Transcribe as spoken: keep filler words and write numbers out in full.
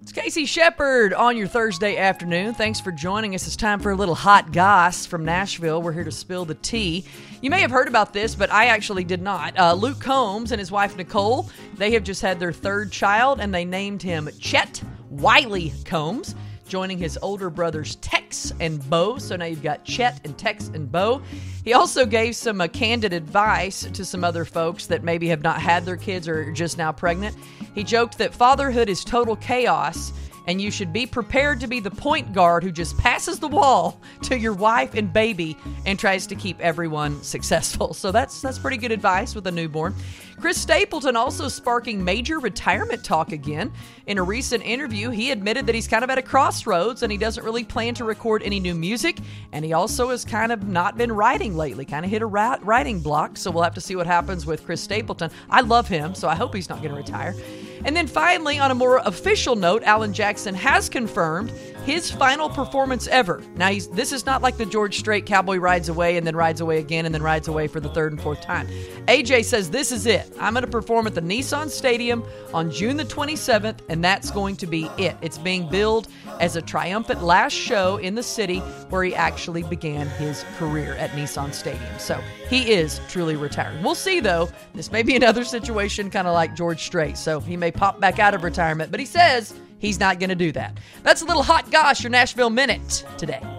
Casey Shepard on your Thursday afternoon. Thanks for joining us. It's time for a little hot goss from Nashville. We're here to spill the tea. You may have heard about this, but I actually did not. Uh, Luke Combs and his wife Nicole, they have just had their third child, and they named him Chet Wiley Combs, joining his older brothers Tex and Bo. So now you've got Chet and Tex and Bo. He also gave some uh, candid advice to some other folks that maybe have not had their kids or are just now pregnant. He joked that fatherhood is total chaos, and you should be prepared to be the point guard who just passes the ball to your wife and baby and tries to keep everyone successful. So that's that's pretty good advice with a newborn. Chris Stapleton also sparking major retirement talk again. In a recent interview, he admitted that he's kind of at a crossroads and he doesn't really plan to record any new music. And he also has kind of not been writing lately, kind of hit a writing block. So we'll have to see what happens with Chris Stapleton. I love him, so I hope he's not going to retire. And then finally, on a more official note, Alan Jackson has confirmed his final performance ever. Now, he's, this is not like the George Strait cowboy rides away and then rides away again and then rides away for the third and fourth time. A J says, this is it. I'm going to perform at the Nissan Stadium on June the twenty-seventh, and that's going to be it. It's being billed as a triumphant last show in the city where he actually began his career at Nissan Stadium. So he is truly retiring. We'll see, though. This may be another situation kind of like George Strait, so he may pop back out of retirement, but he says he's not going to do that. That's a little hot gosh, your Nashville Minute today.